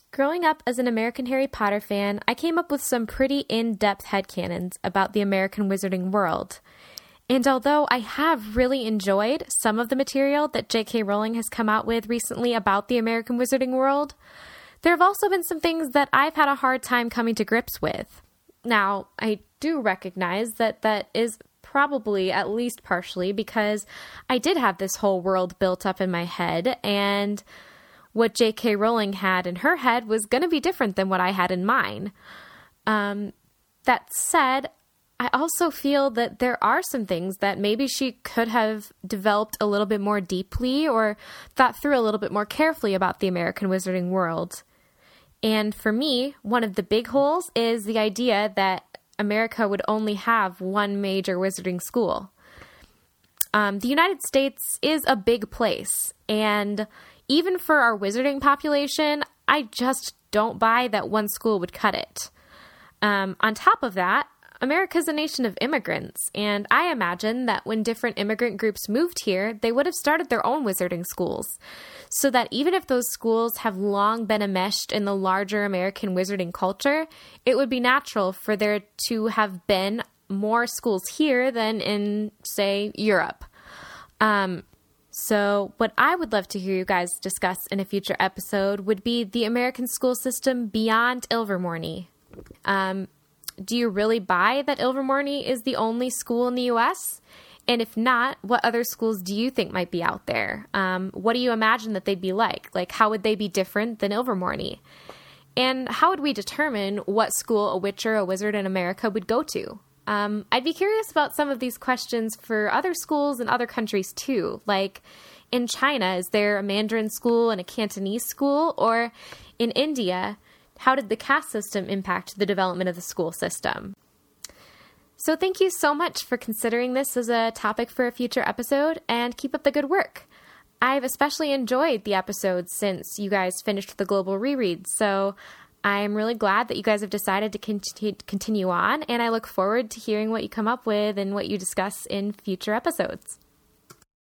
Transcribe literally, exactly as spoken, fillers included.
Growing up as an American Harry Potter fan, I came up with some pretty in-depth headcanons about the American wizarding world. And although I have really enjoyed some of the material that J K. Rowling has come out with recently about the American wizarding world, there have also been some things that I've had a hard time coming to grips with. Now, I do recognize that that is probably at least partially because I did have this whole world built up in my head, and what J K. Rowling had in her head was going to be different than what I had in mine. Um, that said, I also feel that there are some things that maybe she could have developed a little bit more deeply or thought through a little bit more carefully about the American wizarding world. And for me, one of the big holes is the idea that America would only have one major wizarding school. Um, the United States is a big place, and even for our wizarding population, I just don't buy that one school would cut it. Um, on top of that, America is a nation of immigrants, and I imagine that when different immigrant groups moved here, they would have started their own wizarding schools, so that even if those schools have long been enmeshed in the larger American wizarding culture, it would be natural for there to have been more schools here than in, say, Europe. Um, so what I would love to hear you guys discuss in a future episode would be the American school system beyond Ilvermorny. Um, Do you really buy that Ilvermorny is the only school in the U S? And if not, what other schools do you think might be out there? Um, what do you imagine that they'd be like? Like, how would they be different than Ilvermorny? And how would we determine what school a witch or a wizard in America would go to? Um, I'd be curious about some of these questions for other schools in other countries too. Like, in China, is there a Mandarin school and a Cantonese school? Or in India, how did the caste system impact the development of the school system? So thank you so much for considering this as a topic for a future episode, and keep up the good work. I've especially enjoyed the episodes since you guys finished the global reread, so I'm really glad that you guys have decided to conti- continue on, and I look forward to hearing what you come up with and what you discuss in future episodes.